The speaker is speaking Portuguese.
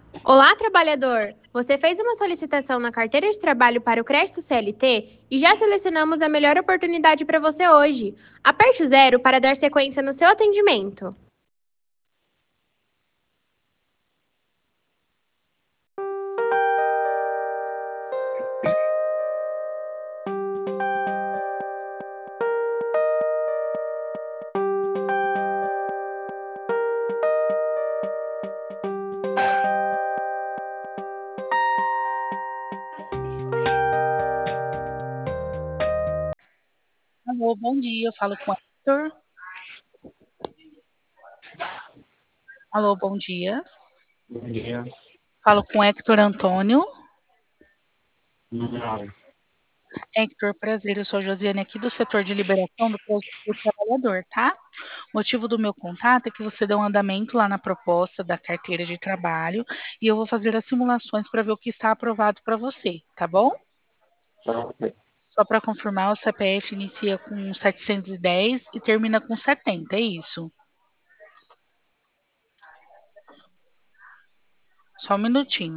Olá, trabalhador! Você fez uma solicitação na carteira de trabalho para o crédito CLT e já selecionamos a melhor oportunidade para você hoje. Aperte o zero para dar sequência no seu atendimento. Alô, bom dia. Eu falo com o Hector. Alô, bom dia. Bom dia. Falo com o Hector Antônio. Não, Hector, prazer. Eu sou a Josiane aqui do setor de liberação do posto do trabalhador, tá? O motivo do meu contato é que você deu um andamento lá na proposta da carteira de trabalho e eu vou fazer as simulações para ver o que está aprovado para você, tá bom? tá ok. Só para confirmar, o CPF inicia com 710 e termina com 70, é isso? Só um minutinho.